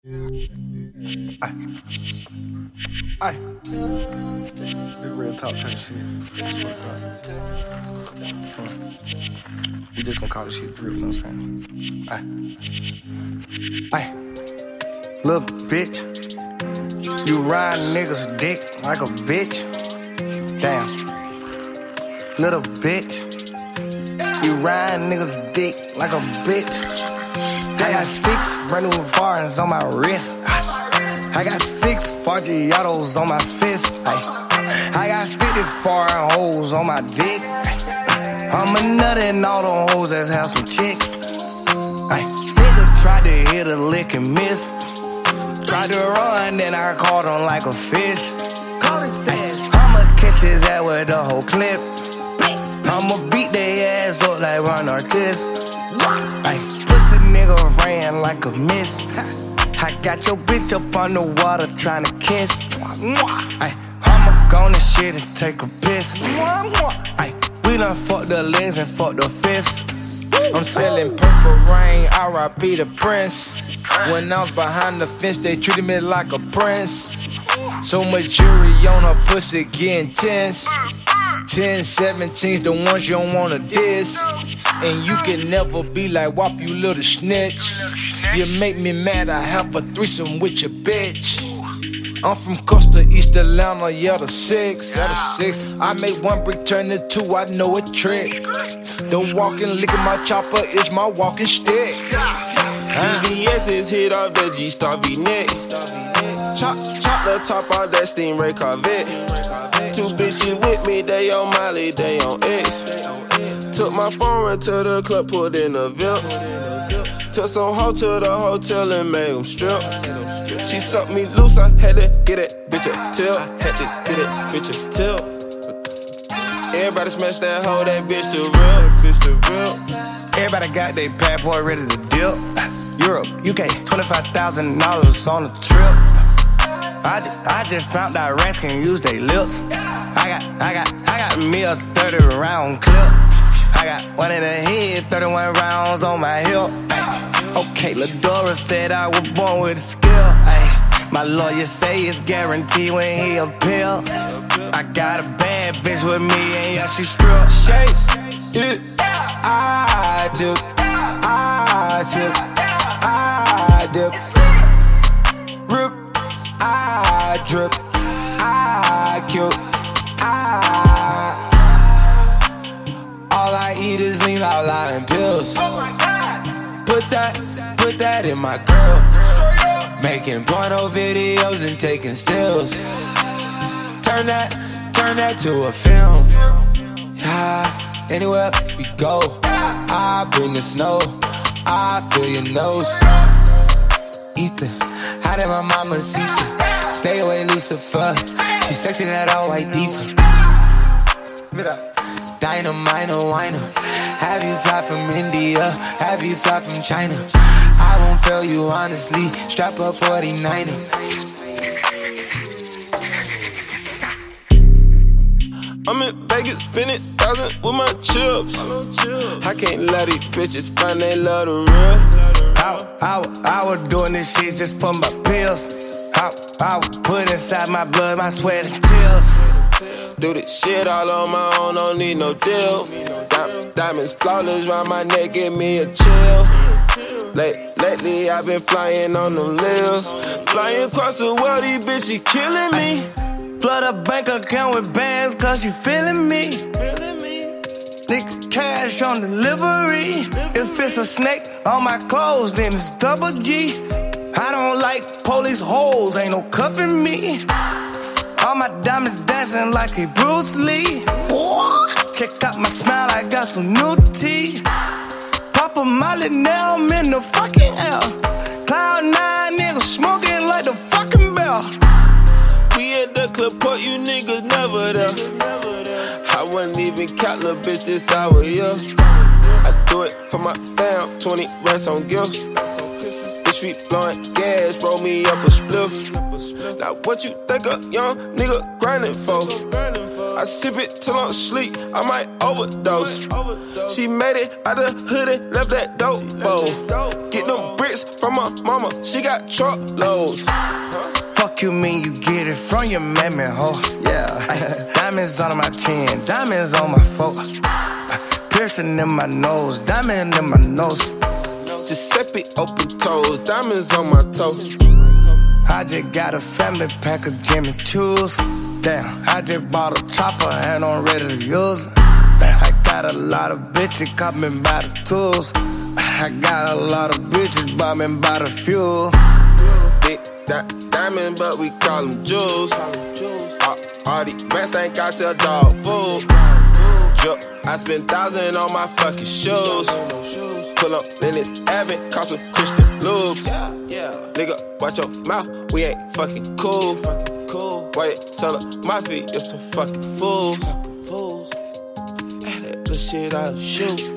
Aye. Big real talk type shit. We just gonna call this shit drip, you know what I'm saying? Aye. Little bitch. You ride niggas' dick like a bitch. Damn. Little bitch. You ride niggas' dick like a bitch. I got 6 brand new foreigns on my wrist. I got 6 Forgiatos on my fist. I got 50 foreign hoes on my dick. I'm a nut and all them hoes that have some chicks. Nigga tried to hit a lick and miss. Tried to run, then I caught him like a fish. I'ma catch his ass with the whole clip. I'ma beat their ass up like Ron Artest. Pussy nigga ran like a miss. I got your bitch up on the water tryna kiss. I'ma go on this shit and take a piss. We done fucked the legs and fucked the fists. I'm selling Purple Rain, R.I.P. the Prince. When I was behind the fence, they treated me like a prince. So much jewelry on her pussy getting tense. 10, 17's the ones you don't wanna diss. And you can never be like WAP, you little snitch. You make me mad, I have a threesome with your bitch. I'm from Costa East Atlanta, yeah, the 6. I make 1 brick turn to 2, I know a trick. The walking lick of my chopper is my walking stick. VVS is hit off the G-Star V-neck. Chop the top off that Stingray Corvette. 2 bitches with me, they on Molly, they on X. Took my phone to the club, put in a VIP. Took some hoe to the hotel and made them strip. She sucked me loose, I had to get that bitch a tip. Everybody smash that hoe, that bitch the real. Everybody got they bad boy ready to dip. Europe, UK, $25,000 on the trip. I just found out rats can use their lips. I got me a 30 round clip. I got 1 in the head, 31 rounds on my hip. Okay, Ladora said I was born with a skill. My lawyer say it's guaranteed when he appeal. I got a bad bitch with me and yeah, she strip. Shake it, I dip, rip, I drip, I kill, all I eat is lean out lying pills. Put that in my girl. Making porno videos and taking stills. Turn that to a film. Yeah, anywhere we go, I bring the snow. I feel your nose. Ether, how did my mama see you? Stay away, Lucifer. She sexy, that all white diva. Dynamite, no whiner. Have you fly from India? Have you fly from China? I won't fail you honestly. Strap up 49er. I'm in Vegas, spending 1,000 with my chips. I can't let these bitches find they love the real. I was doing this shit just for my pills. I was put inside my blood, my sweat and tears. Do this shit all on my own, don't need no deal. Diamonds flawless round my neck, give me a chill. Lately I've been flying on them lils. Flying across the world, these bitches killing me. Flood a bank account with bands cause you feeling me. Nigga cash on delivery. If it's a snake on my clothes, then it's double G. I don't like police hoes, ain't no cuffing me. All my diamonds dancing like a Bruce Lee. Check out my smile, I got some new teeth. Pop a Molly, now I'm in the fucking air. Cloud 9 niggas smoking like the fucking bell. We at the club, but you niggas never there. I wasn't even count, little bitch, this hour, yeah. I do it for my fam, 20 racks on gifts. This street blowing gas, roll me up a spliff. Now what you think a young nigga grinding for? I sip it till I'm asleep, I might overdose. She made it out the hood and left that dope bowl. Get them bricks from my mama, she got truckloads. Fuck you mean you get it from your mammy, ho? Yeah. Diamonds on my chin, diamonds on my foot. Piercing in my nose, diamond in my nose. Giuseppe open toes, diamonds on my toes. I just got a family pack of Jimmy Choo's. Damn, I just bought a chopper and I'm ready to use it. Damn, I got a lot of bitches coming by the tools. I got a lot of bitches bombing by the fuel. Big diamond, but we call them jewels. All these rats think I sell dog food. I spend 1,000 on my fucking shoes. Pull up in this Abbott, cost some Christian loops. Nigga, watch your mouth, we ain't fucking cool. Why you sell up my feet, you're some fucking fools. That little shit I shoot.